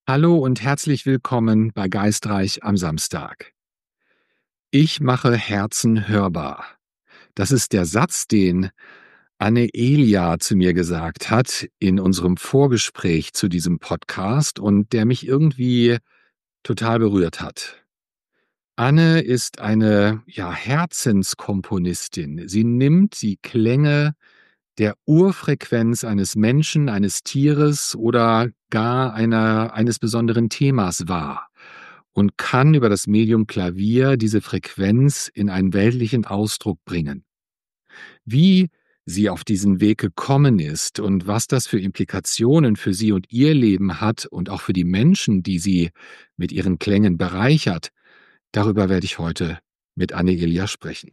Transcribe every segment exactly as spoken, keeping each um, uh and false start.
Hallo und herzlich willkommen bei Geistreich am Samstag. Ich mache Herzen hörbar. Das ist der Satz, den Anne-Elia zu mir gesagt hat in unserem Vorgespräch zu diesem Podcast und der mich irgendwie total berührt hat. Anne ist eine, ja, Herzenskomponistin. Sie nimmt die Klänge der Urfrequenz eines Menschen, eines Tieres oder gar einer eines besonderen Themas wahr und kann über das Medium Klavier diese Frequenz in einen weltlichen Ausdruck bringen. Wie sie auf diesen Weg gekommen ist und was das für Implikationen für sie und ihr Leben hat und auch für die Menschen, die sie mit ihren Klängen bereichert, darüber werde ich heute mit Anne-Elia sprechen.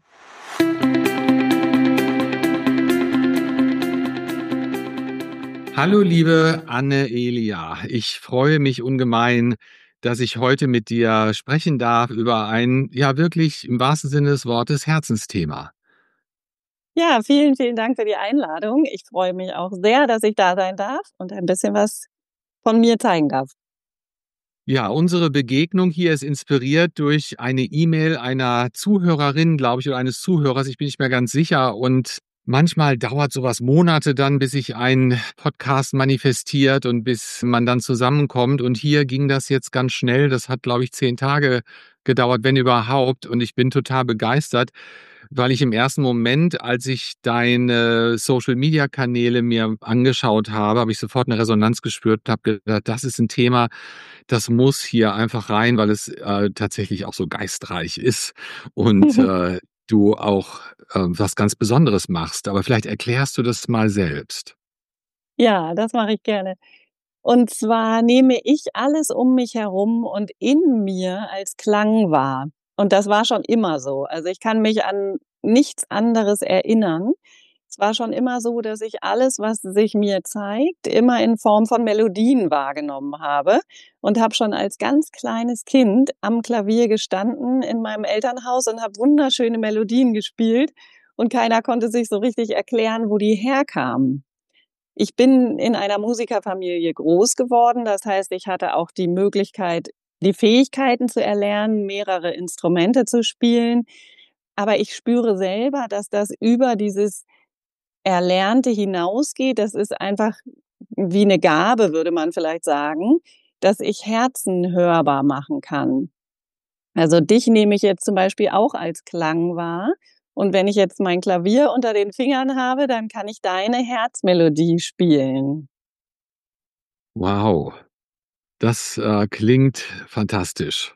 Hallo liebe Anne-Elia, ich freue mich ungemein, dass ich heute mit dir sprechen darf über ein, ja wirklich im wahrsten Sinne des Wortes, Herzensthema. Ja, vielen, vielen Dank für die Einladung. Ich freue mich auch sehr, dass ich da sein darf und ein bisschen was von mir zeigen darf. Ja, unsere Begegnung hier ist inspiriert durch eine E-Mail einer Zuhörerin, glaube ich, oder eines Zuhörers, ich bin nicht mehr ganz sicher. Und manchmal dauert sowas Monate dann, bis sich ein Podcast manifestiert und bis man dann zusammenkommt. Und hier ging das jetzt ganz schnell. Das hat, glaube ich, zehn Tage gedauert, wenn überhaupt. Und ich bin total begeistert, weil ich im ersten Moment, als ich deine Social-Media-Kanäle mir angeschaut habe, habe ich sofort eine Resonanz gespürt und habe gedacht, das ist ein Thema, das muss hier einfach rein, weil es äh, tatsächlich auch so geistreich ist und äh, du auch äh, was ganz Besonderes machst. Aber vielleicht erklärst du das mal selbst. Ja, das mache ich gerne. Und zwar nehme ich alles um mich herum und in mir als Klang wahr. Und das war schon immer so. Also ich kann mich an nichts anderes erinnern. Es war schon immer so, dass ich alles, was sich mir zeigt, immer in Form von Melodien wahrgenommen habe und habe schon als ganz kleines Kind am Klavier gestanden in meinem Elternhaus und habe wunderschöne Melodien gespielt und keiner konnte sich so richtig erklären, wo die herkamen. Ich bin in einer Musikerfamilie groß geworden. Das heißt, ich hatte auch die Möglichkeit, die Fähigkeiten zu erlernen, mehrere Instrumente zu spielen. Aber ich spüre selber, dass das über dieses Erlernte hinausgeht. Das ist einfach wie eine Gabe, würde man vielleicht sagen, dass ich Herzen hörbar machen kann. Also dich nehme ich jetzt zum Beispiel auch als Klang wahr. Und wenn ich jetzt mein Klavier unter den Fingern habe, dann kann ich deine Herzmelodie spielen. Wow, das äh, klingt fantastisch.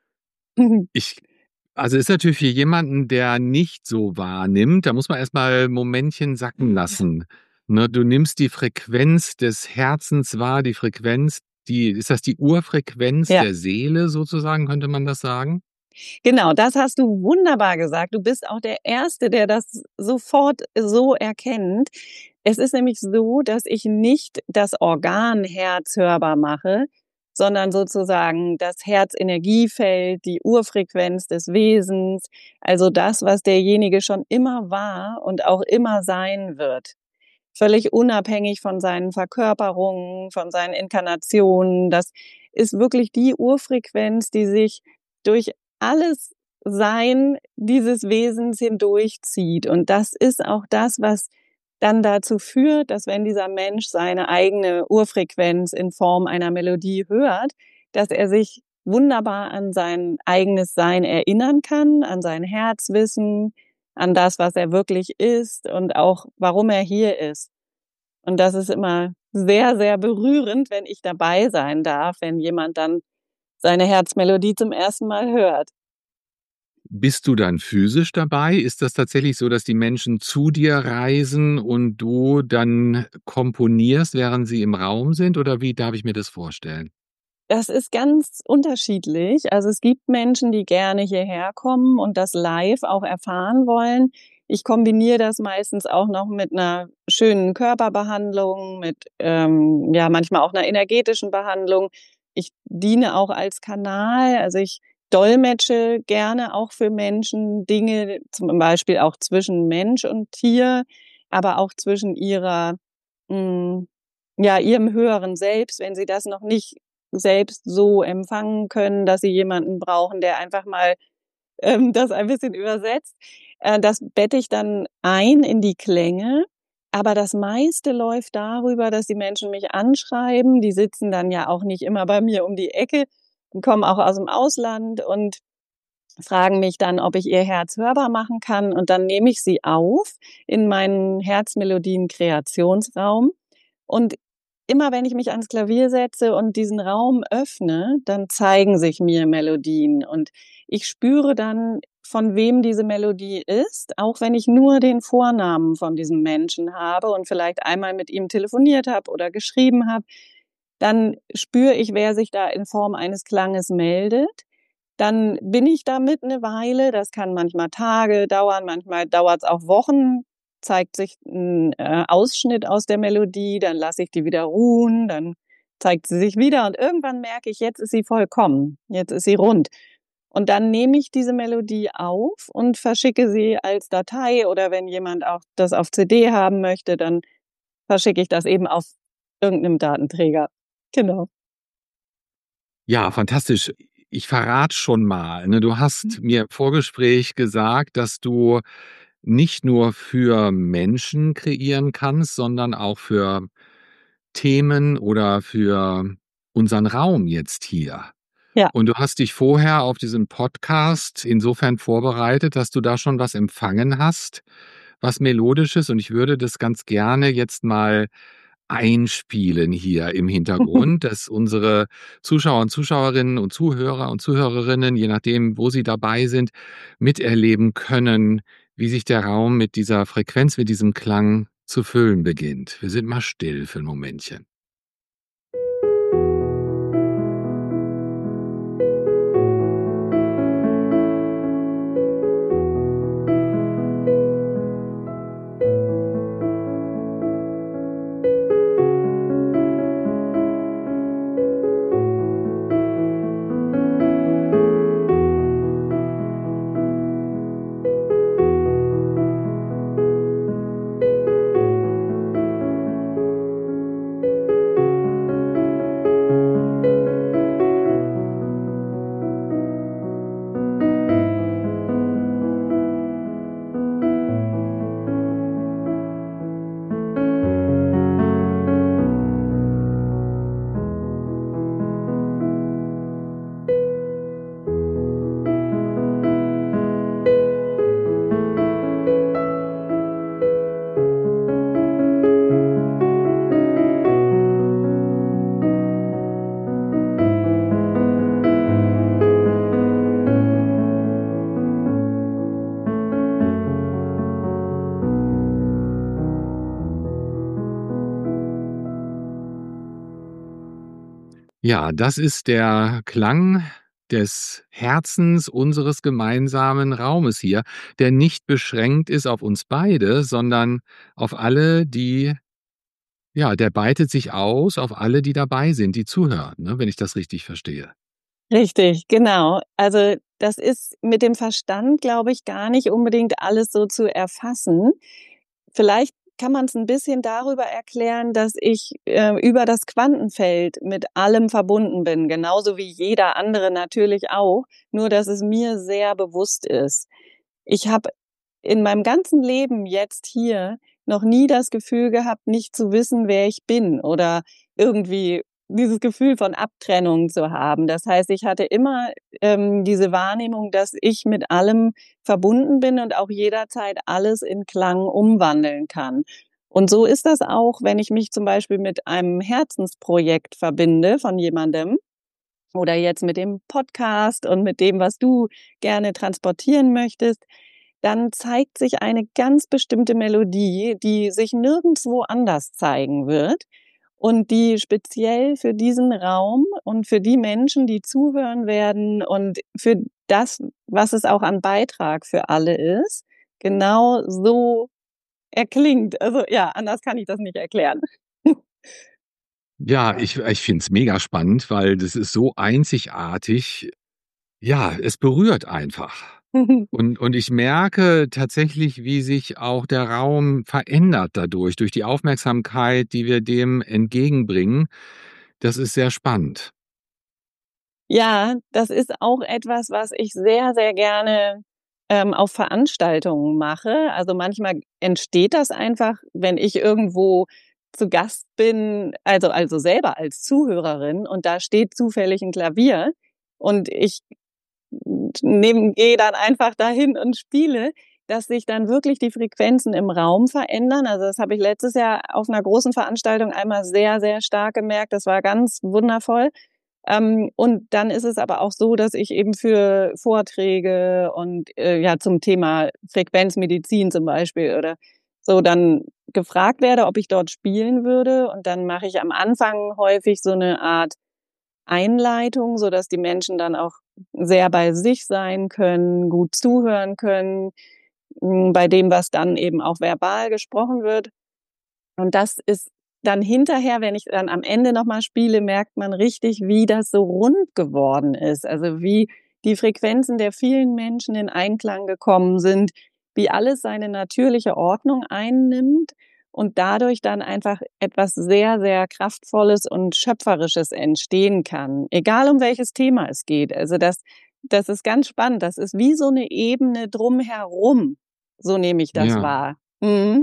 Ich also ist natürlich für jemanden, der nicht so wahrnimmt, da muss man erst mal 'n Momentchen sacken lassen, ne? Du nimmst die Frequenz des Herzens wahr, die Frequenz, die ist das die Urfrequenz Ja, der Seele sozusagen, könnte man das sagen? genau, das hast du wunderbar gesagt. Du bist auch der Erste, der das sofort so erkennt. Es ist nämlich so, dass ich nicht das Organ Herz hörbar mache, sondern sozusagen das Herzenergiefeld, die Urfrequenz des Wesens, also das, was derjenige schon immer war und auch immer sein wird. Völlig unabhängig von seinen Verkörperungen, von seinen Inkarnationen. Das ist wirklich die Urfrequenz, die sich durch alles Sein dieses Wesens hindurchzieht. Und das ist auch das, was dann dazu führt, dass wenn dieser Mensch seine eigene Urfrequenz in Form einer Melodie hört, dass er sich wunderbar an sein eigenes Sein erinnern kann, an sein Herzwissen, an das, was er wirklich ist und auch warum er hier ist. Und das ist immer sehr, sehr berührend, wenn ich dabei sein darf, wenn jemand dann seine Herzmelodie zum ersten Mal hört. Bist du dann physisch dabei? Ist das tatsächlich so, dass die Menschen zu dir reisen und du dann komponierst, während sie im Raum sind, oder wie darf ich mir das vorstellen? Das ist ganz unterschiedlich. Also, es gibt Menschen, die gerne hierher kommen und das live auch erfahren wollen. Ich kombiniere das meistens auch noch mit einer schönen Körperbehandlung, mit, ähm, ja, manchmal auch einer energetischen Behandlung. Ich diene auch als Kanal, also, ich dolmetsche gerne auch für Menschen Dinge, zum Beispiel auch zwischen Mensch und Tier, aber auch zwischen ihrer hm, ja, ihrem höheren Selbst, wenn sie das noch nicht selbst so empfangen können, dass sie jemanden brauchen, der einfach mal ähm, das ein bisschen übersetzt. Äh, das bette ich dann ein in die Klänge, aber das meiste läuft darüber, dass die Menschen mich anschreiben. Die sitzen dann ja auch nicht immer bei mir um die Ecke, die kommen auch aus'm Ausland und fragen mich dann, ob ich ihr Herz hörbar machen kann, und dann nehme ich sie auf in meinen Herzmelodien-Kreationsraum. Und immer wenn ich mich ans Klavier setze und diesen Raum öffne, dann zeigen sich mir Melodien und ich spüre dann, von wem diese Melodie ist, auch wenn ich nur den Vornamen von diesem Menschen habe und vielleicht einmal mit ihm telefoniert habe oder geschrieben habe. Dann spüre ich, wer sich da in Form eines Klanges meldet. Dann bin ich damit 'ne Weile. Das kann manchmal Tage dauern, manchmal dauert's auch Wochen. Zeigt sich 'n, äh, Ausschnitt aus der Melodie, dann lasse ich die wieder ruhen, dann zeigt sie sich wieder und irgendwann merke ich, jetzt ist sie vollkommen, jetzt ist sie rund. Und dann nehme ich diese Melodie auf und verschicke sie als Datei oder wenn jemand auch das auf C D haben möchte, dann verschicke ich das eben auf irgend 'nem Datenträger. Genau. Ja, fantastisch. Ich verrate schon mal, ne, du hast mir im Vorgespräch gesagt, dass du nicht nur für Menschen kreieren kannst, sondern auch für Themen oder für unseren Raum jetzt hier. Ja. Und du hast dich vorher auf diesen Podcast insofern vorbereitet, dass du da schon was empfangen hast, was Melodisches, und ich würde das ganz gerne jetzt mal einspielen hier im Hintergrund, dass unsere Zuschauer und Zuschauerinnen und Zuhörer und Zuhörerinnen, je nachdem, wo sie dabei sind, miterleben können, wie sich der Raum mit dieser Frequenz, mit diesem Klang zu füllen beginnt. Wir sind mal still für 'n Momentchen. Ja, das ist der Klang des Herzens unseres gemeinsamen Raumes hier, der nicht beschränkt ist auf uns beide, sondern auf alle, die ja, der weitet sich aus auf alle, die dabei sind, die zuhören, ne, wenn ich das richtig verstehe. Richtig, genau. Also, das ist mit dem Verstand, glaube ich, gar nicht unbedingt alles so zu erfassen. Vielleicht kann man's 'n bisschen darüber erklären, dass ich, äh, über das Quantenfeld mit allem verbunden bin, genauso wie jeder andere natürlich auch, nur dass es mir sehr bewusst ist. Ich habe in meinem ganzen Leben jetzt hier noch nie das Gefühl gehabt, nicht zu wissen, wer ich bin oder irgendwie dieses Gefühl von Abtrennung zu haben. Das heißt, ich hatte immer, ähm, diese Wahrnehmung, dass ich mit allem verbunden bin und auch jederzeit alles in Klang umwandeln kann. Und so ist das auch, wenn ich mich zum Beispiel mit einem Herzensprojekt verbinde von jemandem oder jetzt mit dem Podcast und mit dem, was du gerne transportieren möchtest, dann zeigt sich eine ganz bestimmte Melodie, die sich nirgendswo anders zeigen wird und die speziell für diesen Raum und für die Menschen, die zuhören werden und für das, was es auch an Beitrag für alle ist, genau so erklingt. Also, ja, anders kann ich das nicht erklären. Ja, ich ich finde es mega spannend, weil das ist so einzigartig. Ja, es berührt einfach. Und und ich merke tatsächlich, wie sich auch der Raum verändert dadurch, durch die Aufmerksamkeit, die wir dem entgegenbringen. Das ist sehr spannend. Ja, das ist auch etwas, was ich sehr, sehr gerne, ähm, auf Veranstaltungen mache. Also, manchmal entsteht das einfach, wenn ich irgendwo zu Gast bin, also also selber als Zuhörerin und da steht zufällig 'n Klavier und ich nehme gehe dann einfach dahin und spiele, dass sich dann wirklich die Frequenzen im Raum verändern. Also, das habe ich letztes Jahr auf 'ner großen Veranstaltung einmal sehr, sehr stark gemerkt. Das war ganz wundervoll. Ähm, und dann ist es aber auch so, dass ich eben für Vorträge und, äh, ja, zum Thema Frequenzmedizin zum Beispiel oder so dann gefragt werde, ob ich dort spielen würde. Und dann mache ich am Anfang häufig so 'ne Art Einleitung, sodass die Menschen dann auch sehr bei sich sein können, gut zuhören können, hm, bei dem, was dann eben auch verbal gesprochen wird. Und das ist dann hinterher, wenn ich dann am Ende noch mal spiele, merkt man richtig, wie das so rund geworden ist. Also, wie die Frequenzen der vielen Menschen in Einklang gekommen sind, wie alles seine natürliche Ordnung einnimmt und dadurch dann einfach etwas sehr, sehr Kraftvolles und Schöpferisches entstehen kann, egal um welches Thema es geht. Also, das das ist ganz spannend. Das ist wie so 'ne Ebene drumherum. So nehme ich das Ja. wahr. Mhm.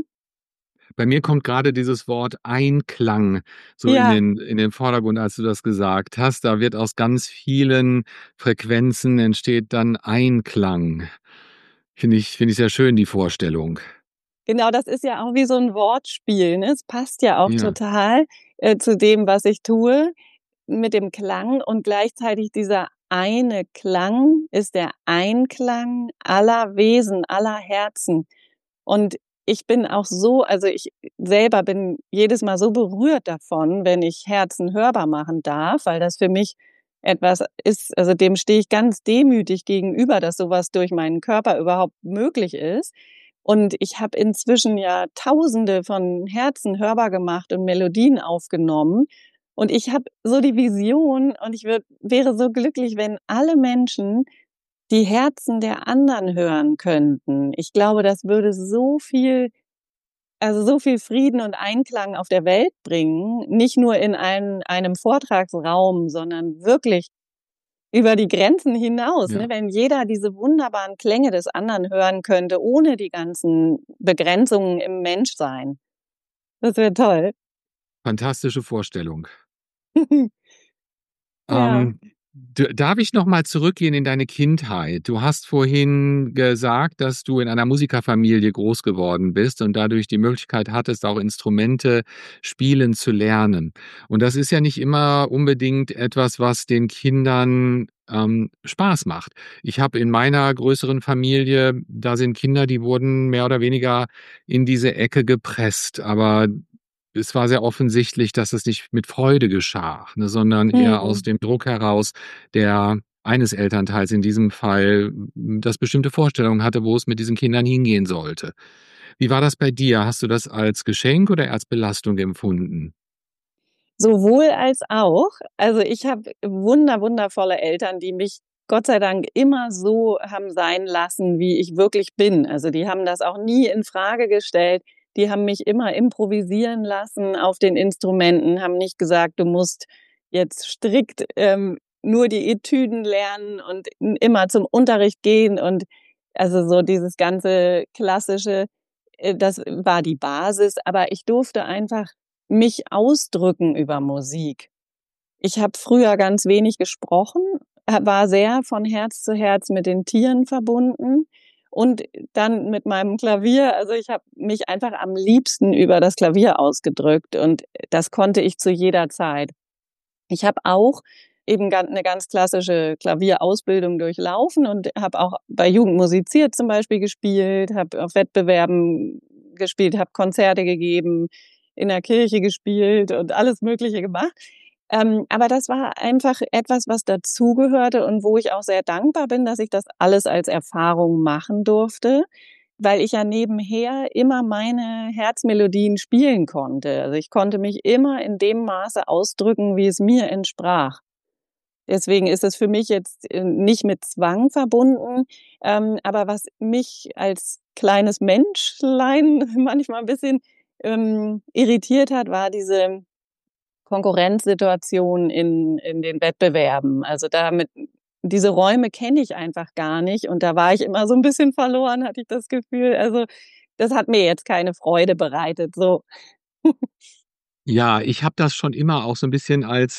Bei mir kommt grade dieses Wort Einklang so in Ja. den in den Vordergrund, als du das gesagt hast. Da wird aus ganz vielen Frequenzen entsteht dann Einklang. Finde ich finde ich sehr schön, die Vorstellung. Genau, das ist ja auch wie so 'n Wortspiel, ne? Es passt ja auch Ja. total, äh, zu dem, was ich tue mit dem Klang und gleichzeitig dieser eine Klang ist der Einklang aller Wesen, aller Herzen. Und ich bin auch so also, ich selber bin jedes Mal so berührt davon, wenn ich Herzen hörbar machen darf, weil das für mich etwas ist also, dem stehe ich ganz demütig gegenüber, dass so was durch meinen Körper überhaupt möglich ist. Und ich habe inzwischen ja Tausende von Herzen hörbar gemacht und Melodien aufgenommen. Und ich habe so die Vision und ich würde wäre so glücklich, wenn alle Menschen die Herzen der anderen hören könnten. Ich glaube, das würde so viel also, so viel Frieden und Einklang auf der Welt bringen, nicht nur in ein einem Vortragsraum, sondern wirklich über die Grenzen hinaus, ne? Ja. Wenn jeder diese wunderbaren Klänge des anderen hören könnte, ohne die ganzen Begrenzungen im Menschsein. Das wäre toll. Fantastische Vorstellung. Ja. Ähm, d darf ich noch mal zurückgehen in deine Kindheit? Du hast vorhin gesagt, dass du in einer Musikerfamilie groß geworden bist und dadurch die Möglichkeit hattest, auch Instrumente spielen zu lernen. Und das ist ja nicht immer unbedingt etwas, was den Kindern, ähm, Spaß macht. Ich habe in meiner größeren Familie da sind Kinder, die wurden mehr oder weniger in diese Ecke gepresst, aber es war sehr offensichtlich, dass es nicht mit Freude geschah, ne, sondern eher aus Mhm. dem Druck heraus, der eines Elternteils in diesem Fall, hm, das bestimmte Vorstellungen hatte, wo es mit diesen Kindern hingehen sollte. Wie war das bei dir? Hast du das als Geschenk oder als Belastung empfunden? Sowohl als auch. Also, ich habe wunder wundervolle Eltern, die mich Gott sei Dank immer so haben sein lassen, wie ich wirklich bin. Also, die haben das auch nie infrage gestellt. Die haben mich immer improvisieren lassen auf den Instrumenten, haben nicht gesagt: „Du musst jetzt strikt, ähm, nur die Etüden lernen und n immer zum Unterricht gehen“, und also, so dieses ganze Klassische, äh, das war die Basis, aber ich durfte einfach mich ausdrücken über Musik. Ich habe früher ganz wenig gesprochen, ha war sehr von Herz zu Herz mit den Tieren verbunden und dann mit meinem Klavier. Also, ich habe mich einfach am liebsten über das Klavier ausgedrückt und das konnte ich zu jeder Zeit. Ich habe auch eben gan 'ne ganz klassische Klavierausbildung durchlaufen und habe auch bei Jugend musiziert zum Beispiel gespielt, habe auf Wettbewerben gespielt, habe Konzerte gegeben, in der Kirche gespielt und alles Mögliche gemacht. Ähm, aber das war einfach etwas, was dazugehörte und wo ich auch sehr dankbar bin, dass ich das alles als Erfahrung machen durfte, weil ich ja nebenher immer meine Herzmelodien spielen konnte. Also, ich konnte mich immer in dem Maße ausdrücken, wie es mir entsprach. Deswegen ist es für mich jetzt, äh, nicht mit Zwang verbunden, ähm, aber was mich als kleines Menschlein manchmal 'n bisschen, ähm, irritiert hat, war diese Konkurrenzsituationen in in den Wettbewerben. Also, damit diese Räume kenne ich einfach gar nicht und da war ich immer so 'n bisschen verloren, hatte ich das Gefühl. Also, das hat mir jetzt keine Freude bereitet, so. Ja, ich habe das schon immer auch so 'n bisschen als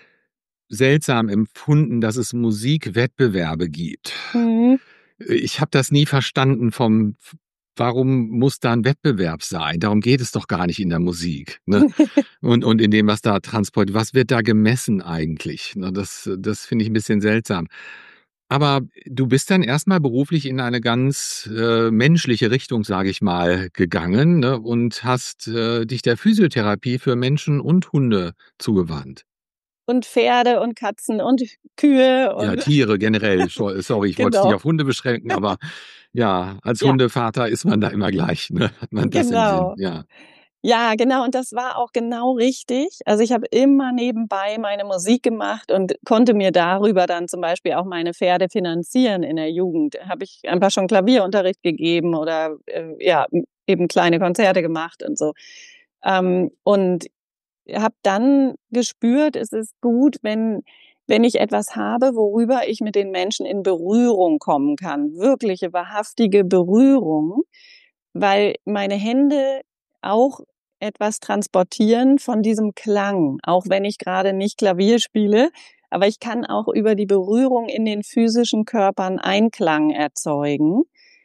seltsam empfunden, dass es Musikwettbewerbe gibt. Mhm. Äh, ich habe das nie verstanden vom v warum muss da 'n Wettbewerb sein? Darum geht es doch gar nicht in der Musik, ne? Und und in dem, was da transport was wird da gemessen eigentlich, ne? Das das finde ich 'n bisschen seltsam. Aber du bist dann erst mal beruflich in eine ganz, äh, menschliche Richtung, sage ich mal, gegangen, ne, und hast, äh, dich der Physiotherapie für Menschen und Hunde zugewandt. Und Pferde und Katzen und Kühe Ja, und Tiere generell. Scho sorry, ich wollte es nicht genau. auf Hunde beschränken, aber ja, als Ja. Hundevater ist man da immer gleich, ne? Hat man das im Sinn, Genau. ja. Ja, genau, und das war auch genau richtig. Also, ich habe immer nebenbei meine Musik gemacht und konnte mir darüber dann zum Beispiel auch meine Pferde finanzieren in der Jugend. Habe ich einfach schon Klavierunterricht gegeben oder, äh, ja, hm, eben kleine Konzerte gemacht und so. Ähm, und habe dann gespürt, es ist gut, wenn wenn ich etwas habe, worüber ich mit den Menschen in Berührung kommen kann, wirkliche, wahrhaftige Berührung, weil meine Hände auch etwas transportieren von diesem Klang, auch wenn ich grade nicht Klavier spiele. Aber ich kann auch über die Berührung in den physischen Körpern Einklang erzeugen.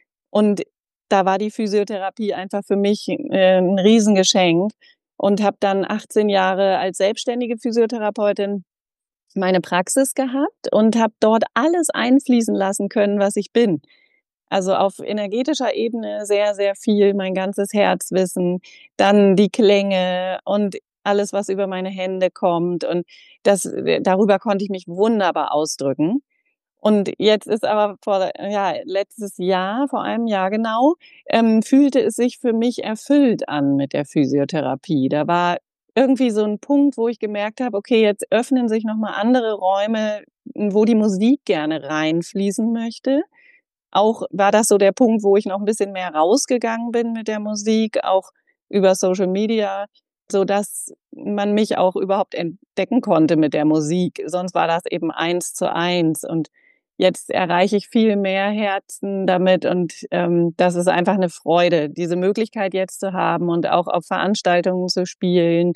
Und da war die Physiotherapie einfach für mich, äh, 'n Riesengeschenk und habe dann achtzehn Jahre als selbstständige Physiotherapeutin meine Praxis gehabt und habe dort alles einfließen lassen können, was ich bin. Also, auf energetischer Ebene sehr, sehr viel, mein ganzes Herzwissen, dann die Klänge und alles, was über meine Hände kommt und das äh, darüber konnte ich mich wunderbar ausdrücken. Und jetzt ist aber vor ja, letztes Jahr, vor einem Jahr genau, ähm, fühlte es sich für mich erfüllt an mit der Physiotherapie. Da war irgendwie so 'n Punkt, wo ich gemerkt habe: „Okay, jetzt öffnen sich noch mal andere Räume, wo die Musik gerne reinfließen möchte.“ Auch war das so der Punkt, wo ich noch 'n bisschen mehr rausgegangen bin mit der Musik, auch über Social Media, sodass man mich auch überhaupt entdecken konnte mit der Musik. Sonst war das eben eins zu eins und jetzt erreiche ich viel mehr Herzen damit und, ähm, das ist einfach 'ne Freude, diese Möglichkeit jetzt zu haben und auch auf Veranstaltungen zu spielen.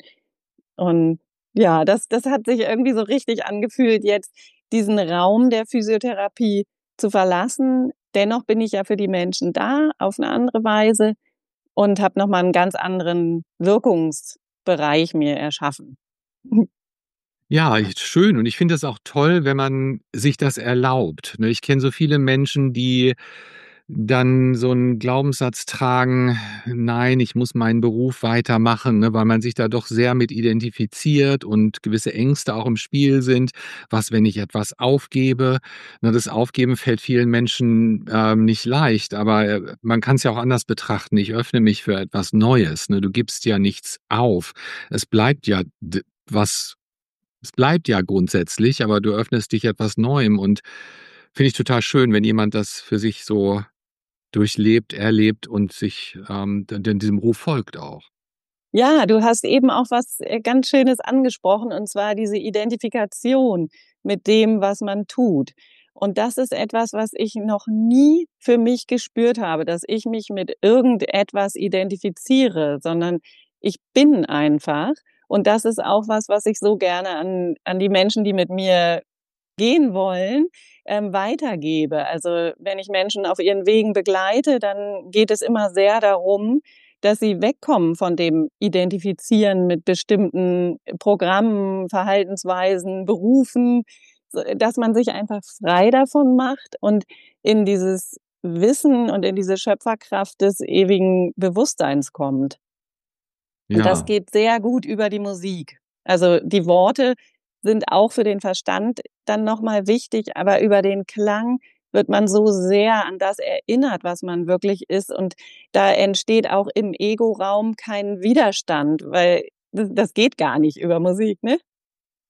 Und ja, das das hat sich irgendwie so richtig angefühlt, jetzt diesen Raum der Physiotherapie zu verlassen. Dennoch bin ich ja für die Menschen da auf 'ne andere Weise und habe noch mal 'n ganz anderen Wirkungsbereich mir erschaffen. Ja, ich schön und ich finde es auch toll, wenn man sich das erlaubt, ne? Ich kenne so viele Menschen, die dann so 'n Glaubenssatz tragen: „Nein, ich muss meinen Beruf weitermachen“, ne, weil man sich da doch sehr mit identifiziert und gewisse Ängste auch im Spiel sind. Was, wenn ich etwas aufgebe? Ne, das Aufgeben fällt vielen Menschen, ähm, nicht leicht, aber, äh, man kann's ja auch anders betrachten. Ich öffne mich für etwas Neues, ne? Du gibst ja nichts auf. Es bleibt ja d was es bleibt ja grundsätzlich, aber du öffnest dich etwas Neuem und finde ich total schön, wenn jemand das für sich so durchlebt, erlebt und sich, ähm, d d diesem Ruf folgt auch. Ja, du hast eben auch was, äh, ganz Schönes angesprochen, und zwar diese Identifikation mit dem, was man tut. Und das ist etwas, was ich noch nie für mich gespürt habe, dass ich mich mit irgendetwas identifiziere, sondern ich bin einfach. Und das ist auch was, was ich so gerne an an die Menschen, die mit mir gehen wollen, ähm, weitergebe. Also, wenn ich Menschen auf ihren Wegen begleite, dann geht es immer sehr darum, dass sie wegkommen von dem Identifizieren mit bestimmten Programmen, Verhaltensweisen, Berufen, s dass man sich einfach frei davon macht und in dieses Wissen und in diese Schöpferkraft des ewigen Bewusstseins kommt. Und das Ja. geht sehr gut über die Musik. Also, die Worte sind auch für den Verstand dann noch mal wichtig, aber über den Klang wird man so sehr an das erinnert, was man wirklich ist. Und da entsteht auch im Ego-Raum kein Widerstand, weil d das geht gar nicht über Musik, ne?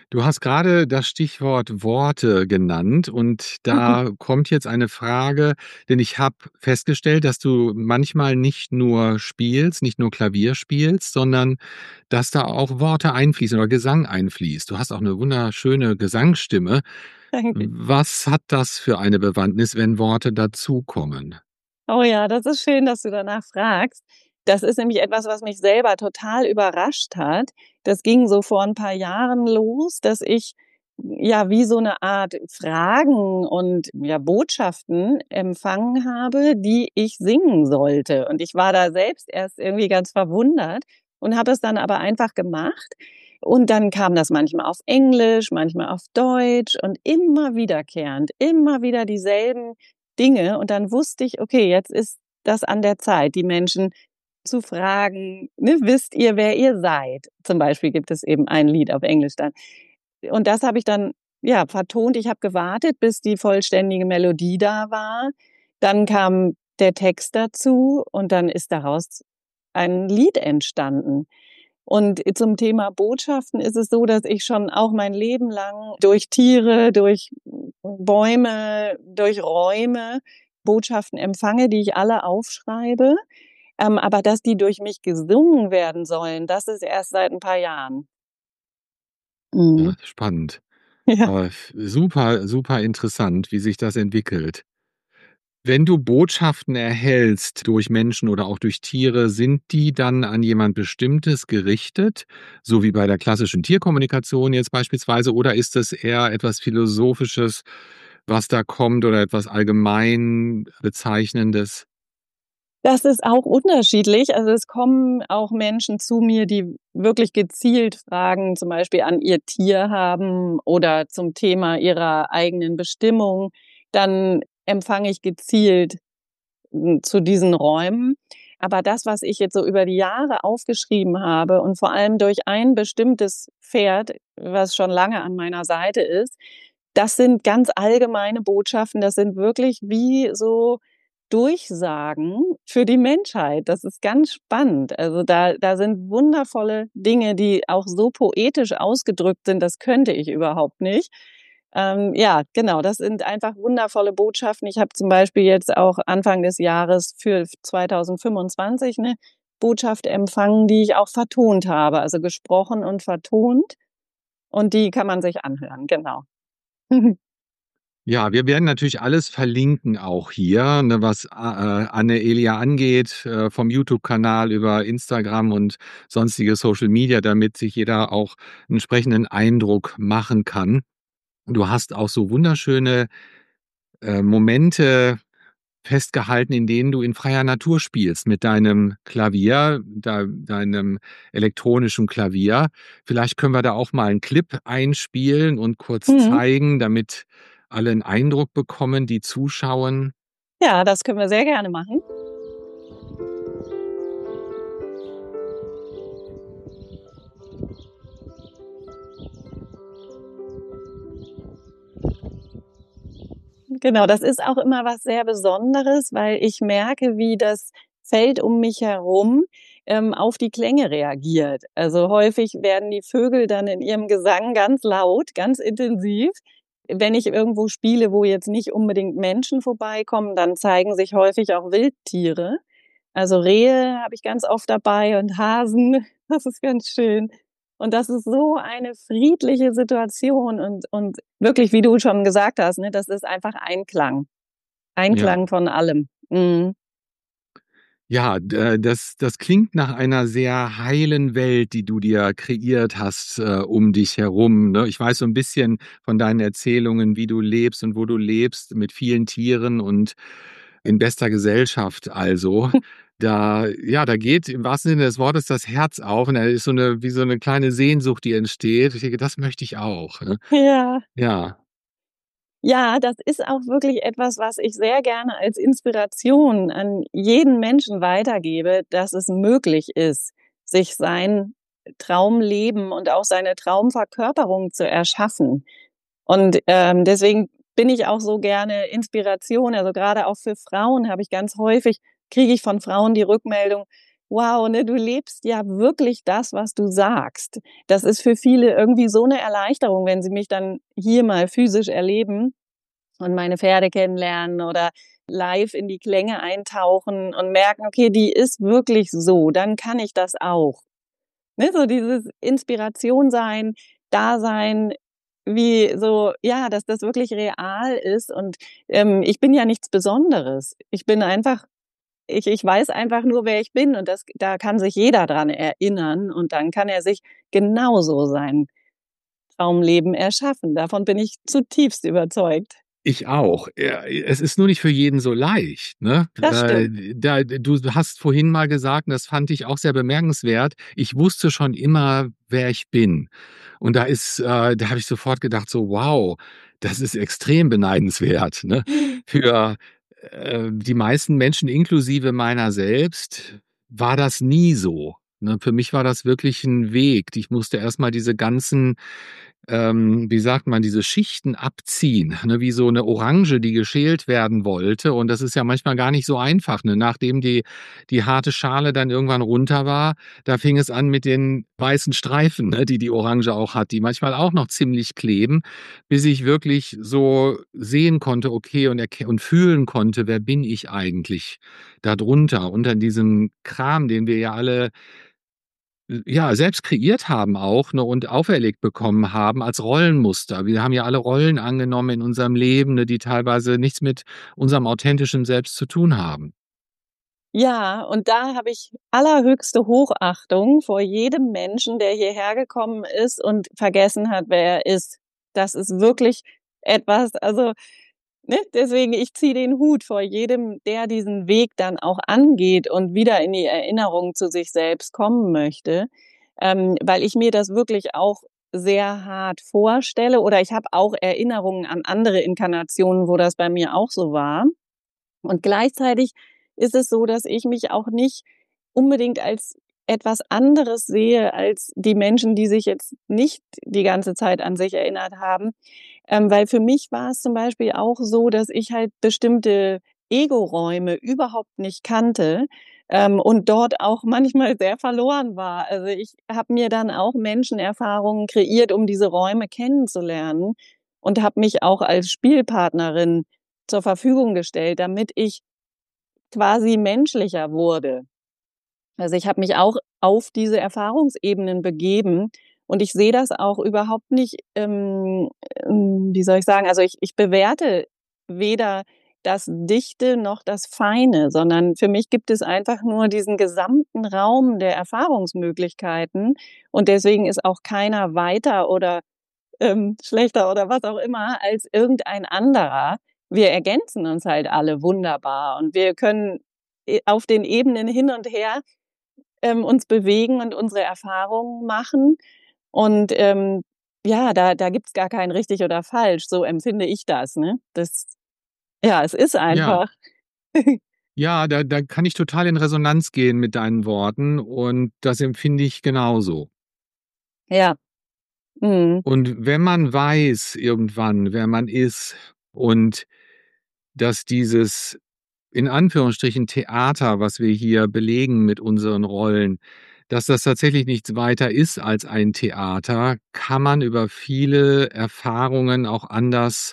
Du hast gerade das Stichwort Worte genannt und da kommt jetzt eine Frage, denn ich habe festgestellt, dass du manchmal nicht nur spielst, nicht nur Klavier spielst, sondern dass da auch Worte einfließen oder Gesang einfließt. Du hast auch eine wunderschöne Gesangsstimme. Danke. Was hat das für eine Bewandtnis, wenn Worte dazukommen? Oh ja, das ist schön, dass du danach fragst. Das ist nämlich etwas, was mich selber total überrascht hat. Das ging so vor ein paar Jahren los, dass ich, ja, wie so eine Art Fragen und, ja, Botschaften empfangen habe, die ich singen sollte. Und ich war da selbst erst irgendwie ganz verwundert und habe es dann aber einfach gemacht. Und dann kam das manchmal auf Englisch, manchmal auf Deutsch und immer wiederkehrend, immer wieder dieselben Dinge. Und dann wusste ich: „Okay, jetzt ist das an der Zeit, die Menschen zu fragen, ne: ‚Wisst ihr, wer ihr seid?‘“ Zum Beispiel gibt es eben ein Lied auf Englisch dann. Und das habe ich dann, ja, vertont. Ich habe gewartet, bis die vollständige Melodie da war. Dann kam der Text dazu und dann ist daraus ein Lied entstanden. Und zum Thema Botschaften ist es so, dass ich schon auch mein Leben lang durch Tiere, durch Bäume, durch Räume Botschaften empfange, die ich alle aufschreibe. Ähm, aber dass die durch mich gesungen werden sollen, das ist erst seit ein paar Jahren. Ja, Mhm. spannend. Ja. Aber f super, super interessant, wie sich das entwickelt. Wenn du Botschaften erhältst durch Menschen oder auch durch Tiere, sind die dann an jemand Bestimmtes gerichtet, so wie bei der klassischen Tierkommunikation jetzt beispielsweise, oder ist es eher etwas Philosophisches, was da kommt oder etwas allgemein Bezeichnendes? Das ist auch unterschiedlich. Also, es kommen auch Menschen zu mir, die wirklich gezielt Fragen zum Beispiel an ihr Tier haben oder zum Thema ihrer eigenen Bestimmung. Dann empfange ich gezielt, hm, zu diesen Räumen. Aber das, was ich jetzt so über die Jahre aufgeschrieben habe und vor allem durch ein bestimmtes Pferd, was schon lange an meiner Seite ist, das sind ganz allgemeine Botschaften. Das sind wirklich wie so Durchsagen für die Menschheit. Das ist ganz spannend. Also, da da sind wundervolle Dinge, die auch so poetisch ausgedrückt sind, das könnte ich überhaupt nicht. Ähm, ja, genau, das sind einfach wundervolle Botschaften. Ich habe zum Beispiel jetzt auch Anfang des Jahres für zwanzig fünfundzwanzig 'ne Botschaft empfangen, die ich auch vertont habe, also gesprochen und vertont, und die kann man sich anhören, genau. Ja, wir werden natürlich alles verlinken auch hier, ne, was A äh, Anne-Elia angeht, äh, vom YouTube-Kanal über Instagram und sonstige Social Media, damit sich jeder auch 'n entsprechenden Eindruck machen kann. Du hast auch so wunderschöne, äh, Momente festgehalten, in denen du in freier Natur spielst mit deinem Klavier, dei deinem elektronischen Klavier. Vielleicht können wir da auch mal 'n Clip einspielen und kurz Mhm. zeigen, damit alle 'n Eindruck bekommen, die zuschauen. Ja, das können wir sehr gerne machen. Genau, das ist auch immer was sehr Besonderes, weil ich merke, wie das Feld um mich herum, ähm, auf die Klänge reagiert. Also, häufig werden die Vögel dann in ihrem Gesang ganz laut, ganz intensiv. Wenn ich irgendwo spiele, wo jetzt nicht unbedingt Menschen vorbeikommen, dann zeigen sich häufig auch Wildtiere. Also, Rehe habe ich ganz oft dabei und Hasen. Das ist ganz schön. Und das ist so eine friedliche Situation und und wirklich, wie du schon gesagt hast, ne, das ist einfach Einklang. Ja. Einklang von allem. Mhm. Ja, d äh, das das klingt nach einer sehr heilen Welt, die du dir kreiert hast, äh, um dich herum, ne? Ich weiß so 'n bisschen von deinen Erzählungen, wie du lebst und wo du lebst mit vielen Tieren und in bester Gesellschaft also. Da ja, da geht im wahrsten Sinne des Wortes das Herz auf und da ist so 'ne wie so 'ne kleine Sehnsucht, die entsteht. Ich denke: „Das möchte ich auch“, ne? Ja. Ja. Ja, das ist auch wirklich etwas, was ich sehr gerne als Inspiration an jeden Menschen weitergebe, dass es möglich ist, sich sein Traumleben und auch seine Traumverkörperung zu erschaffen. Und, ähm, deswegen bin ich auch so gerne Inspiration. Also, grade auch für Frauen habe ich ganz häufig kriege ich von Frauen die Rückmeldung wow, ne, du lebst ja wirklich das, was du sagst. Das ist für viele irgendwie so 'ne Erleichterung, wenn sie mich dann hier mal physisch erleben und meine Pferde kennenlernen oder live in die Klänge eintauchen und merken: „Okay, die ist wirklich so, dann kann ich das auch.“ Ne, so dieses Inspiration sein, Dasein, wie so ja, dass das wirklich real ist und, ähm, ich bin ja nichts Besonderes. Ich bin einfach ich ich weiß einfach nur, wer ich bin und das da kann sich jeder dran erinnern und dann kann er sich genauso sein Traumleben erschaffen. Davon bin ich zutiefst überzeugt. Ich auch. Ja, es ist nur nicht für jeden so leicht, ne? Das Äh, stimmt. da du hast vorhin mal gesagt, und das fand ich auch sehr bemerkenswert, ich wusste schon immer, wer ich bin. Und da ist äh, da habe ich sofort gedacht so: „Wow, das ist extrem beneidenswert“, ne? Für, äh, die meisten Menschen inklusive meiner selbst war das nie so, ne? Für mich war das wirklich 'n Weg. Ich musste erst mal diese ganzen, ähm, wie sagt man, diese Schichten abziehen, ne, wie so 'ne Orange, die geschält werden wollte. Und das ist ja manchmal gar nicht so einfach, ne? Nachdem die die harte Schale dann irgendwann runter war, da fing es an mit den weißen Streifen, ne, die die Orange auch hat, die manchmal auch noch ziemlich kleben, bis ich wirklich so sehen konnte, okay, und erke und fühlen konnte: „Wer bin ich eigentlich da drunter, unter diesem Kram, den wir ja alle äh, ja, selbst kreiert haben auch, ne, und auferlegt bekommen haben als Rollenmuster.“ Wir haben ja alle Rollen angenommen in unserem Leben, ne, die teilweise nichts mit unserem authentischen Selbst zu tun haben. Ja, und da habe ich allerhöchste Hochachtung vor jedem Menschen, der hierher gekommen ist und vergessen hat, wer er ist. Das ist wirklich etwas also, ne, deswegen, ich ziehe den Hut vor jedem, der diesen Weg dann auch angeht und wieder in die Erinnerung zu sich selbst kommen möchte, ähm, weil ich mir das wirklich auch sehr hart vorstelle oder ich habe auch Erinnerungen an andere Inkarnationen, wo das bei mir auch so war. Und gleichzeitig ist es so, dass ich mich auch nicht unbedingt als etwas anderes sehe als die Menschen, die sich jetzt nicht die ganze Zeit an sich erinnert haben. Ähm, weil für mich war es zum Beispiel auch so, dass ich halt bestimmte Ego-Räume überhaupt nicht kannte, ähm, und dort auch manchmal sehr verloren war. Also, ich habe mir dann auch Menschenerfahrungen kreiert, um diese Räume kennenzulernen und habe mich auch als Spielpartnerin zur Verfügung gestellt, damit ich quasi menschlicher wurde. Also, ich habe mich auch auf diese Erfahrungsebenen begeben und ich sehe das auch überhaupt nicht, ähm, ähm, wie soll ich sagen also, ich ich bewerte weder das Dichte noch das Feine, sondern für mich gibt es einfach nur diesen gesamten Raum der Erfahrungsmöglichkeiten und deswegen ist auch keiner weiter oder, ähm, schlechter oder was auch immer als irgendein anderer. Wir ergänzen uns halt alle wunderbar und wir können, äh, auf den Ebenen hin und her, ähm, uns bewegen und unsere Erfahrungen machen. Und, ähm, ja, da da gibt's gar kein richtig oder falsch, so empfinde ich das, ne? Das ja, es ist Ja. einfach. Ja, da da kann ich total in Resonanz gehen mit deinen Worten und das empfinde ich genauso. Ja. Mhm. Und wenn man weiß irgendwann, wer man ist und dass dieses in Anführungsstrichen Theater, was wir hier belegen mit unseren Rollen, dass das tatsächlich nichts weiter ist als ein Theater, kann man über viele Erfahrungen auch anders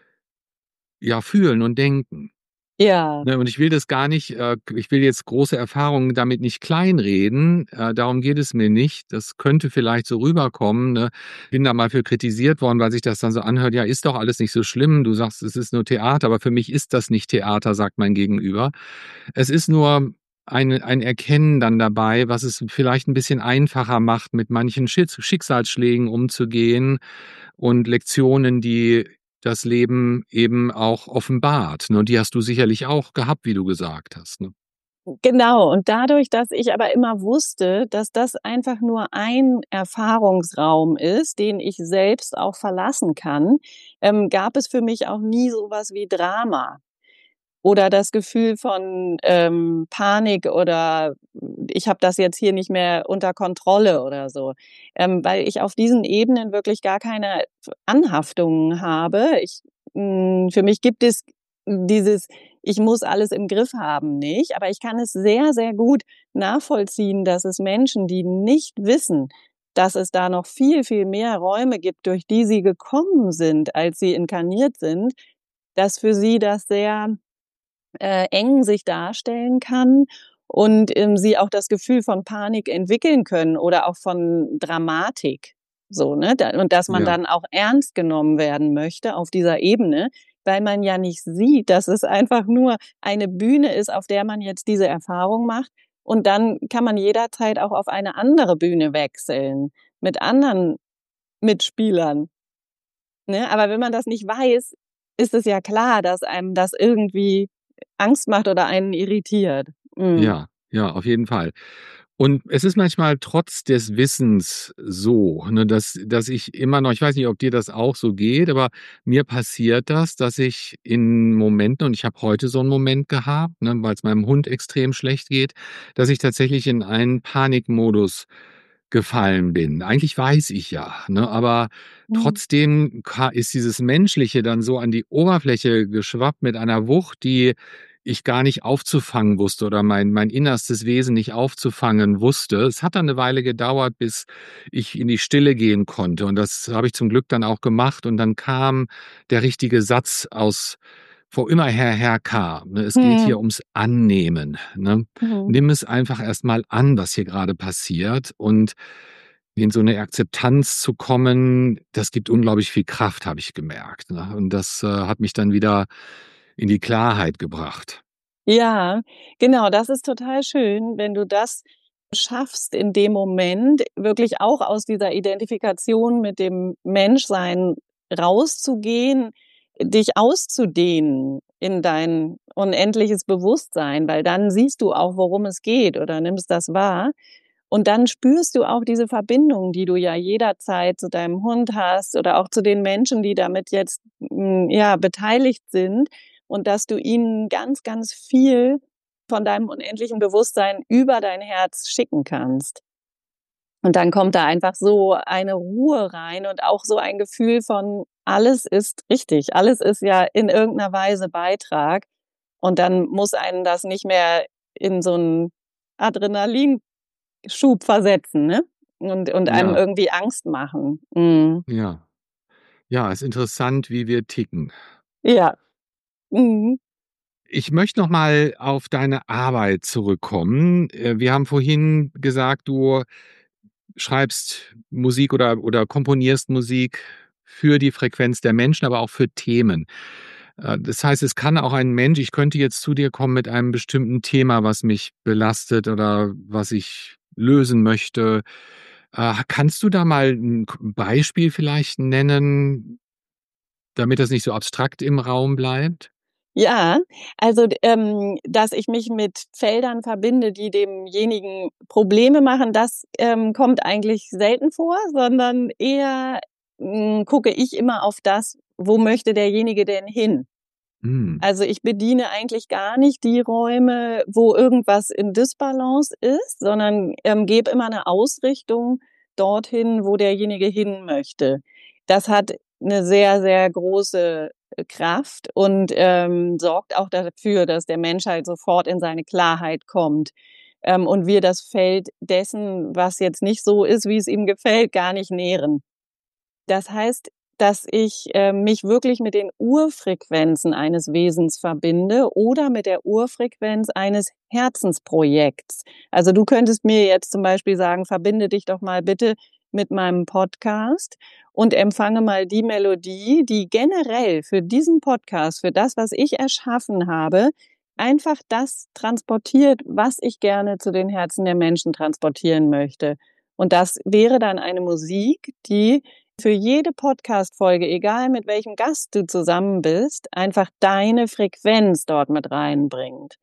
ja, fühlen und denken. Ja. Ne, und ich will das gar nicht äh, ich will jetzt große Erfahrungen damit nicht kleinreden, äh, darum geht es mir nicht. Das könnte vielleicht so rüberkommen, ne? Bin da mal für kritisiert worden, weil sich das dann so anhört: „Ja, ist doch alles nicht so schlimm. Du sagst, es ist nur Theater.“ Aber für mich ist das nicht Theater, sagt mein Gegenüber. Es ist nur ein ein Erkennen dann dabei, was es vielleicht 'n bisschen einfacher macht, mit manchen Schitz Schicksalsschlägen umzugehen und Lektionen, die das Leben eben auch offenbart, ne? Und die hast du sicherlich auch gehabt, wie du gesagt hast, ne? Genau, und dadurch, dass ich aber immer wusste, dass das einfach nur ein Erfahrungsraum ist, den ich selbst auch verlassen kann, ähm, gab es für mich auch nie so was wie Drama oder das Gefühl von, ähm, Panik oder ich habe das jetzt hier nicht mehr unter Kontrolle oder so. Ähm, weil ich auf diesen Ebenen wirklich gar keine Anhaftungen habe. Ich hm, für mich gibt es dieses „Ich muss alles im Griff haben“ nicht, aber ich kann es sehr, sehr gut nachvollziehen, dass es Menschen, die nicht wissen, dass es da noch viel, viel mehr Räume gibt, durch die sie gekommen sind, als sie inkarniert sind, dass für sie das sehr, äh, eng sich darstellen kann und, ähm, sie auch das Gefühl von Panik entwickeln können oder auch von Dramatik, so, ne? Da und dass man Ja. dann auch ernst genommen werden möchte auf dieser Ebene, weil man ja nicht sieht, dass es einfach nur eine Bühne ist, auf der man jetzt diese Erfahrung macht. Und dann kann man jederzeit auch auf eine andere Bühne wechseln mit anderen Mitspielern, ne? Aber wenn man das nicht weiß, ist es ja klar, dass einem das irgendwie Angst macht oder einen irritiert. Mhm. Ja, ja, auf jeden Fall. Und es ist manchmal trotz des Wissens so, ne, dass dass ich immer noch ich weiß nicht, ob dir das auch so geht, aber mir passiert das, dass ich in Momenten und ich habe heute so 'n Moment gehabt, ne, weil's meinem Hund extrem schlecht geht, dass ich tatsächlich in einen Panikmodus gefallen bin. Eigentlich weiß ich ja, ne, aber Mhm. trotzdem ka ist dieses Menschliche dann so an die Oberfläche geschwappt mit einer Wucht, die ich gar nicht aufzufangen wusste oder mein mein innerstes Wesen nicht aufzufangen wusste. Es hat dann 'ne Weile gedauert, bis ich in die Stille gehen konnte und das habe ich zum Glück dann auch gemacht und dann kam der richtige Satz aus wo immer er herkam, ne? „Es geht hier Mhm. ums Annehmen“, ne? Mhm. „Nimm es einfach erst mal an, was hier grade passiert“ und in so 'ne Akzeptanz zu kommen, das gibt unglaublich viel Kraft, habe ich gemerkt, ne? Und das, äh, hat mich dann wieder in die Klarheit gebracht. Ja, genau, das ist total schön, wenn du das schaffst, in dem Moment wirklich auch aus dieser Identifikation mit dem Menschsein rauszugehen, dich auszudehnen in dein unendliches Bewusstsein, weil dann siehst du auch, worum es geht oder nimmst das wahr. Und dann spürst du auch diese Verbindung, die du ja jederzeit zu deinem Hund hast oder auch zu den Menschen, die damit jetzt, hm, ja, beteiligt sind und dass du ihnen ganz, ganz viel von deinem unendlichen Bewusstsein über dein Herz schicken kannst. Und dann kommt da einfach so eine Ruhe rein und auch so ein Gefühl von: Alles ist richtig. Alles ist ja in irgend 'ner Weise Beitrag. Und dann muss einen das nicht mehr in so 'n Adrenalinschub versetzen, ne? Und und einem Ja. irgendwie Angst machen. Mhm. Ja. Ja, ist interessant, wie wir ticken. Ja. Mhm. Ich möchte noch mal auf deine Arbeit zurückkommen. Äh, wir haben vorhin gesagt, du schreibst Musik oder oder komponierst Musik für die Frequenz der Menschen, aber auch für Themen. Äh, das heißt, es kann auch ein Mensch ich könnte jetzt zu dir kommen mit einem bestimmten Thema, was mich belastet oder was ich lösen möchte. Äh, kannst du da mal 'n k Beispiel vielleicht nennen, damit das nicht so abstrakt im Raum bleibt? Ja, also, d ähm, dass ich mich mit Feldern verbinde, die demjenigen Probleme machen, das, ähm, kommt eigentlich selten vor, sondern eher, hm, gucke ich immer auf das, wo möchte derjenige denn hin? Mhm. Also, ich bediene eigentlich gar nicht die Räume, wo irgendwas in Dysbalance ist, sondern, ähm, gebe immer 'ne Ausrichtung dorthin, wo derjenige hin möchte. Das hat 'ne sehr, sehr große, äh, Kraft und, ähm, sorgt auch dafür, dass der Mensch halt sofort in seine Klarheit kommt, ähm, und wir das Feld dessen, was jetzt nicht so ist, wie es ihm gefällt, gar nicht nähren. Das heißt, dass ich, ähm, mich wirklich mit den Urfrequenzen eines Wesens verbinde oder mit der Urfrequenz eines Herzensprojekts. Also, du könntest mir jetzt zum Beispiel sagen: „Verbinde dich doch mal bitte mit meinem Podcast und empfange mal die Melodie, die generell für diesen Podcast, für das, was ich erschaffen habe, einfach das transportiert, was ich gerne zu den Herzen der Menschen transportieren möchte.“ Und das wäre dann eine Musik, die für jede Podcast-Folge, egal mit welchem Gast du zusammen bist, einfach deine Frequenz dort mit reinbringt.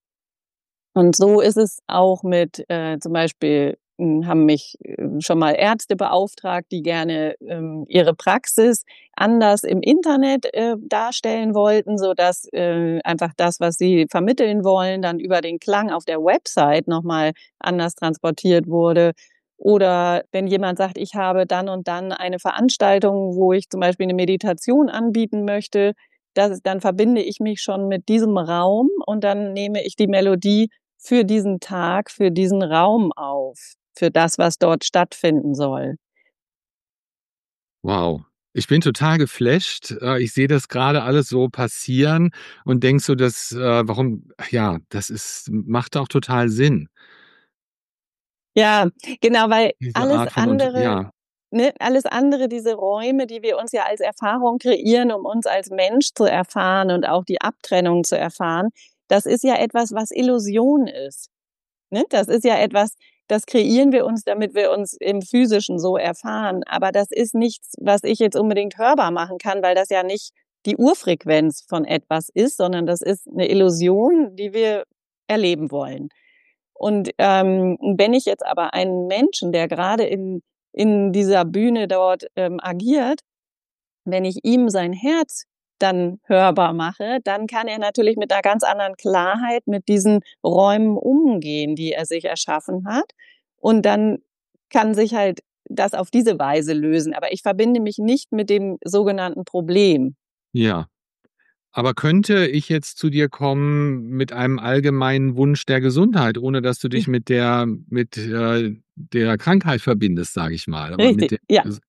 Und so ist es auch mit, äh, zum Beispiel, hm, haben mich, äh, schon mal Ärzte beauftragt, die gerne, ähm, ihre Praxis anders im Internet, äh, darstellen wollten, sodass, äh, einfach das, was sie vermitteln wollen, dann über den Klang auf der Website noch mal anders transportiert wurde. Oder wenn jemand sagt: „Ich habe dann und dann eine Veranstaltung, wo ich zum Beispiel 'ne Meditation anbieten möchte“, das ist dann verbinde ich mich schon mit diesem Raum und dann nehme ich die Melodie für diesen Tag, für diesen Raum auf, für das, was dort stattfinden soll. Wow. Ich bin total geflasht. Äh, ich sehe das grade alles so passieren und denke so, dass, äh warum ja, das ist macht auch total Sinn. Ja, genau, weil Diese alles Art von unter andere ja. ne, alles andere, diese Räume, die wir uns ja als Erfahrung kreieren, um uns als Mensch zu erfahren und auch die Abtrennung zu erfahren, das ist ja etwas, was Illusion ist, ne? Das ist ja etwas, das kreieren wir uns, damit wir uns im Physischen so erfahren. Aber das ist nichts, was ich jetzt unbedingt hörbar machen kann, weil das ja nicht die Urfrequenz von etwas ist, sondern das ist 'ne Illusion, die wir erleben wollen. Und, ähm, wenn ich jetzt aber einen Menschen, der grade in in dieser Bühne dort, ähm, agiert wenn ich ihm sein Herz dann hörbar mache, dann kann er natürlich mit 'ner ganz anderen Klarheit mit diesen Räumen umgehen, die er sich erschaffen hat. Und dann kann sich halt das auf diese Weise lösen. Aber ich verbinde mich nicht mit dem sogenannten Problem. Ja. Aber könnte ich jetzt zu dir kommen mit einem allgemeinen Wunsch der Gesundheit, ohne dass du dich mit der mit, äh, der Krankheit verbindest, sage ich mal, aber mit Richtig, der ja. Ges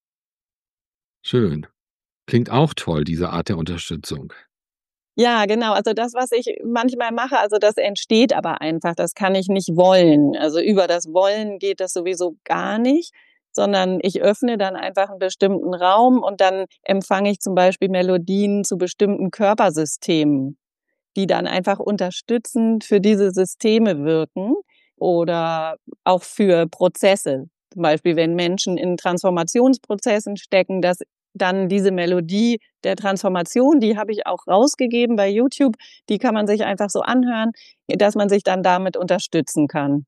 Schön. Klingt auch toll, diese Art der Unterstützung. Ja, genau. Also, das, was ich manchmal mache also, das entsteht aber einfach, das kann ich nicht wollen. Also, über das Wollen geht das sowieso gar nicht, sondern ich öffne dann einfach 'n bestimmten Raum und dann empfange ich zum Beispiel Melodien zu bestimmten Körpersystemen, die dann einfach unterstützend für diese Systeme wirken oder auch für Prozesse. Zum Beispiel, wenn Menschen in Transformationsprozessen stecken, dass dann diese Melodie der Transformation, die habe ich auch rausgegeben bei YouTube, die kann man sich einfach so anhören, dass man sich dann damit unterstützen kann.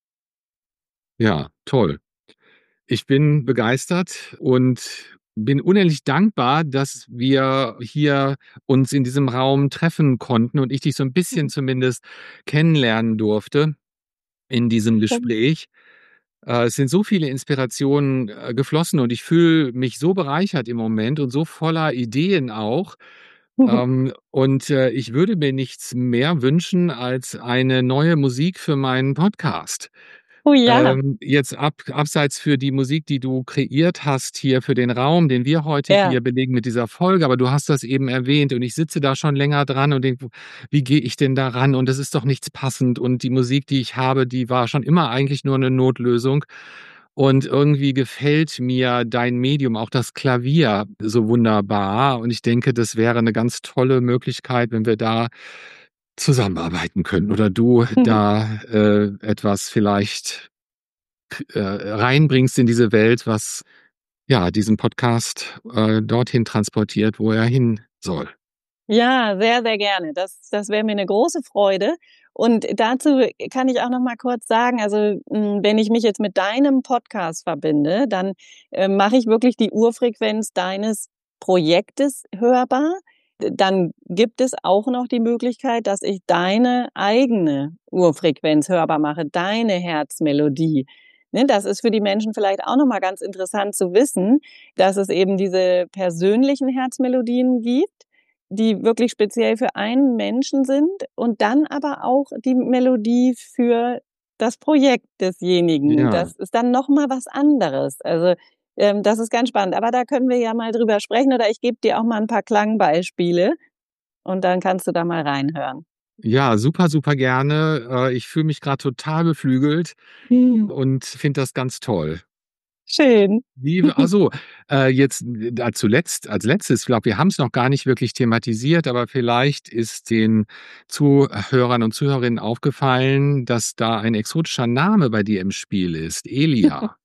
Ja, toll. Ich bin begeistert und bin unendlich dankbar, dass wir hier uns in diesem Raum treffen konnten und ich dich so 'n bisschen zumindest kennenlernen durfte in diesem Gespräch. Äh, es sind so viele Inspirationen, äh, geflossen und ich fühle mich so bereichert im Moment und so voller Ideen auch. Ähm, und, äh, ich würde mir nichts mehr wünschen als eine neue Musik für meinen Podcast. Oh ja. Ähm, jetzt ab abseits für die Musik, die du kreiert hast hier für den Raum, den wir heute Ja. hier belegen mit dieser Folge, aber du hast das eben erwähnt und ich sitze da schon länger dran und denke: „W wie gehe ich denn da ran und es ist doch nichts passend und die Musik, die ich habe, die war schon immer eigentlich nur 'ne Notlösung.“ Und irgendwie gefällt mir dein Medium, auch das Klavier, so wunderbar und ich denke, das wäre 'ne ganz tolle Möglichkeit, wenn wir da zusammenarbeiten könnten oder du da, äh, etwas vielleicht k äh, reinbringst in diese Welt, was, ja, diesen Podcast, äh, dorthin transportiert, wo er hin soll. Ja, sehr, sehr gerne. Das das wäre mir 'ne große Freude. Und dazu kann ich auch noch mal kurz sagen, also, hm, wenn ich mich jetzt mit deinem Podcast verbinde, dann, äh, mache ich wirklich die Urfrequenz deines Projektes hörbar. D dann gibt es auch noch die Möglichkeit, dass ich deine eigene Urfrequenz hörbar mache, deine Herzmelodie, ne? Das ist für die Menschen vielleicht auch noch mal ganz interessant zu wissen, dass es eben diese persönlichen Herzmelodien gibt, die wirklich speziell für einen Menschen sind und dann aber auch die Melodie für das Projekt desjenigen. Ja. Das ist dann noch mal was anderes. Also, ähm, das ist ganz spannend. Aber da können wir ja mal drüber sprechen oder ich gebe dir auch mal 'n paar Klangbeispiele und dann kannst du da mal reinhören. Ja, super, super gerne. Äh, ich fühle mich grad total beflügelt und finde das ganz toll. Schön. Wie ach so, äh, jetzt da zuletzt als Letztes, ich glaube, wir haben's noch gar nicht wirklich thematisiert, aber vielleicht ist den Zuhörern und Zuhörerinnen aufgefallen, dass da ein exotischer Name bei dir im Spiel ist, Elia.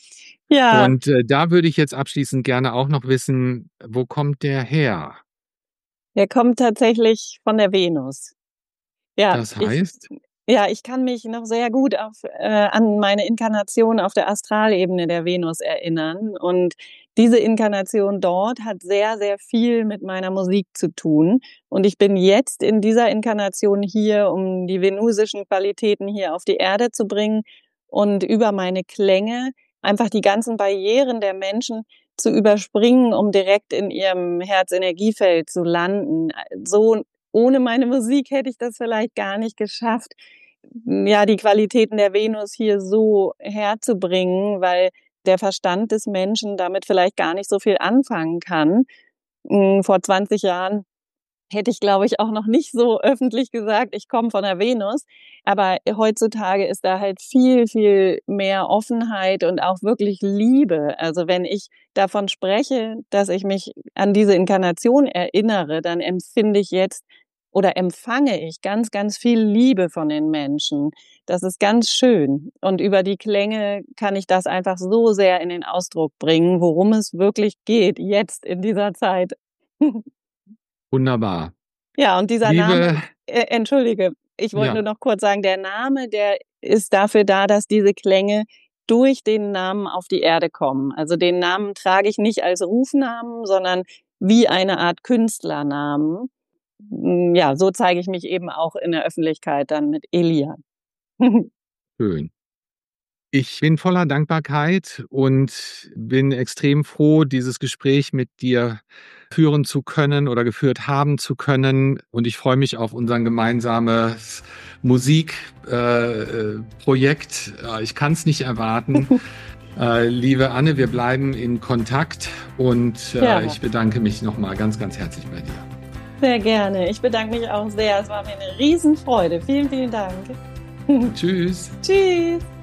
Ja. Und, äh, da würde ich jetzt abschließend gerne auch noch wissen, wo kommt der her? Der kommt tatsächlich von der Venus. Ja, Das ich heißt? ja, ich kann mich noch sehr gut auf äh, an meine Inkarnation auf der Astralebene der Venus erinnern. Und diese Inkarnation dort hat sehr, sehr viel mit meiner Musik zu tun. Und ich bin jetzt in dieser Inkarnation hier, um die venusischen Qualitäten hier auf die Erde zu bringen und über meine Klänge einfach die ganzen Barrieren der Menschen zu überspringen, um direkt in ihrem Herzenergiefeld zu landen. So ohne meine Musik hätte ich das vielleicht gar nicht geschafft, ja, die Qualitäten der Venus hier so herzubringen, weil der Verstand des Menschen damit vielleicht gar nicht so viel anfangen kann. Hm, vor zwanzig Jahren hätte ich, glaube ich, auch noch nicht so öffentlich gesagt, ich komme von der Venus. Aber heutzutage ist da halt viel, viel mehr Offenheit und auch wirklich Liebe. Also wenn ich davon spreche, dass ich mich an diese Inkarnation erinnere, dann empfinde ich jetzt oder empfange ich ganz, ganz viel Liebe von den Menschen. Das ist ganz schön. Und über die Klänge kann ich das einfach so sehr in den Ausdruck bringen, worum es wirklich geht, jetzt in dieser Zeit. Wunderbar. Ja, und dieser Liebe Name, äh, entschuldige, ich wollte Ja. nur noch kurz sagen, der Name, der ist dafür da, dass diese Klänge durch den Namen auf die Erde kommen. Also den Namen trage ich nicht als Rufnamen, sondern wie eine Art Künstlernamen. Hm, ja, so zeige ich mich eben auch in der Öffentlichkeit dann mit Elia. Schön. Ich bin voller Dankbarkeit und bin extrem froh, dieses Gespräch mit dir führen zu können oder geführt haben zu können. Und ich freue mich auf unser gemeinsames Musikprojekt. Äh, Projekt. Äh, ich kann es nicht erwarten. äh, liebe Anne, wir bleiben in Kontakt und äh, Ja. ich bedanke mich nochmal ganz, ganz herzlich bei dir. Sehr gerne. Ich bedanke mich auch sehr. Es war mir eine Riesenfreude. Vielen, vielen Dank. Tschüss. Tschüss.